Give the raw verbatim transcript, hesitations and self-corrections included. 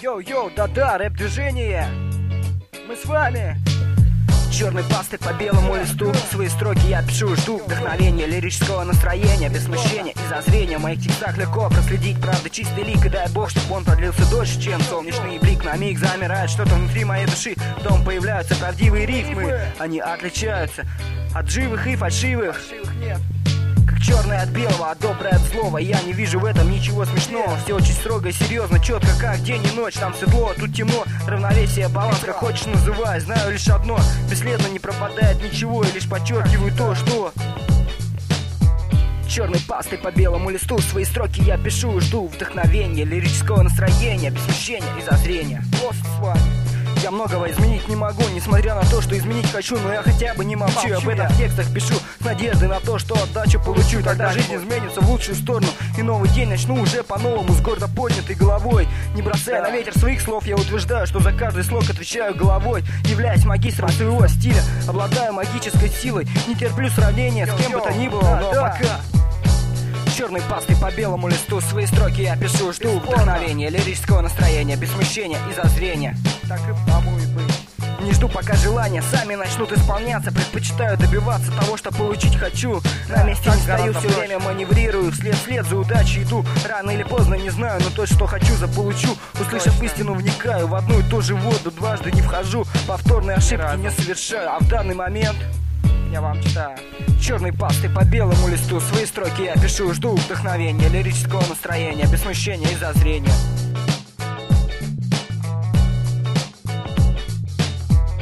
Йоу-йоу, да-да, рэп-движение. Мы с вами. Черной пастой по белому листу свои строки я пишу, жду вдохновения, лирического настроения, без смущения и зазрения. В моих текстах легко проследить, правда, чистый лик. И дай бог, чтоб он продлился дольше, чем солнечный блик. На миг замирает что-то внутри моей души, потом появляются правдивые рифмы. Они отличаются от живых и фальшивых. Черное от белого, а доброе от злого. Я не вижу в этом ничего смешного. Все очень строго и серьезно, четко, как день и ночь. Там светло, тут темно, равновесие, баланс, как хочешь называй. Знаю лишь одно, бесследно не пропадает ничего. И лишь подчеркиваю то, что черной пастой по белому листу свои строки я пишу, жду вдохновения, лирического настроения, без смущения и зазрения. Просто с вами. Я многого изменить не могу, несмотря на то, что изменить хочу, но я хотя бы не молчу. Об этом в текстах пишу с надеждой на то, что отдачу получу. Тогда жизнь изменится в лучшую сторону, и новый день начну уже по-новому, с гордо поднятой головой. Не бросая на ветер своих слов, я утверждаю, что за каждый слог отвечаю головой. Являюсь магистром своего стиля, обладаю магической силой. Не терплю сравнения с кем бы то ни было, но пока черной пастой по белому листу свои строки я пишу, жду вдохновения, лирического настроения, без смущения и зазрения. Так и тому и быть. Не жду, пока желания сами начнут исполняться. Предпочитаю добиваться того, что получить хочу. На месте не стою, все время маневрирую. Вслед вслед за удачей иду. Рано или поздно, не знаю, но то, что хочу, заполучу. Услышав истину, вникаю в одну и ту же воду. Дважды не вхожу, повторные ошибки не совершаю. А в данный момент я вам читаю. Черной пастой по белому листу свои строки я пишу, жду вдохновения, лирического настроения, без смущения и зазрения.